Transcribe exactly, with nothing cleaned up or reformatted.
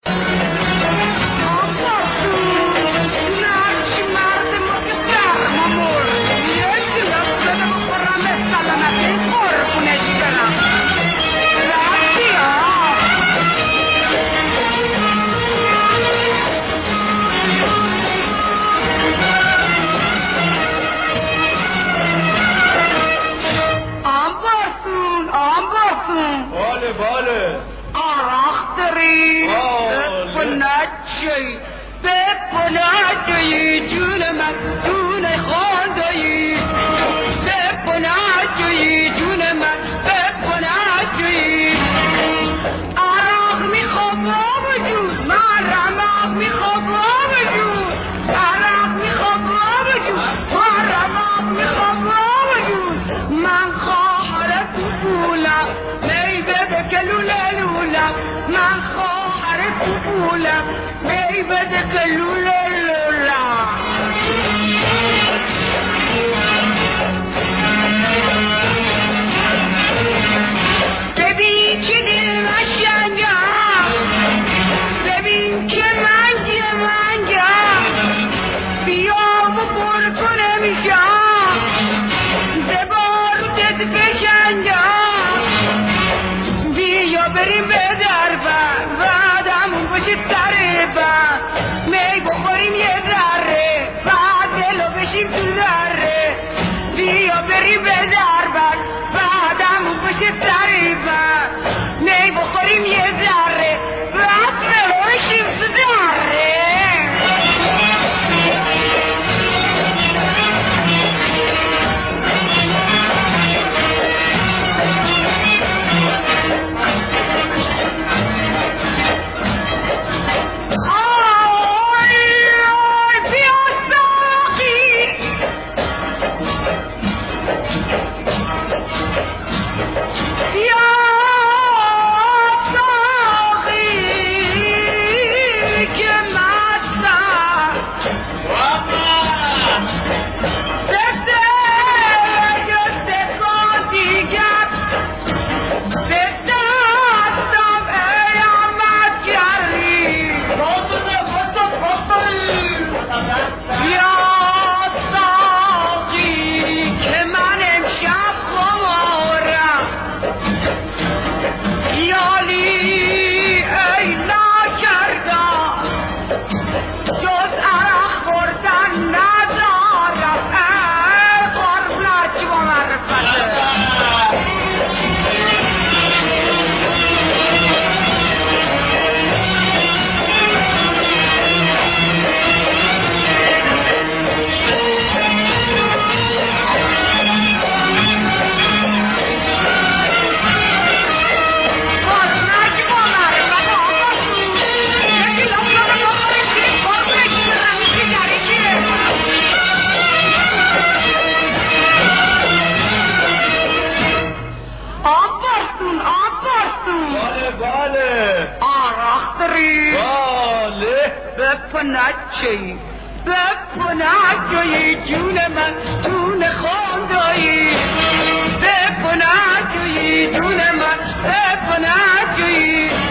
بله بله آراخ داری بپنچی بپنچی جون من جون خواندایی بپنچی جون من بپنچی آراخ میخوام وجود من رمق میخوام وجود آراخ میخوام وجود من رمق میخوام وجود من خواهر فولم كلولا لولا من خواهر فولا بيبة كلولا لولا ببین که دل مشنگا ببین که منگی منگا بیا مکر کنه میشا زبار دد بشنگا بریم به دربا بعدمون بشه تربا می بخوریم یه ذره بعد دلو بشیم تو ذره بیا بریم به دربا بعدمون بشه تربا می بخوریم یه ذره بعد دلو بشیم تو ذره بپنچی بپنچی جون من جون خواندایی بپنچی جون من بپنچی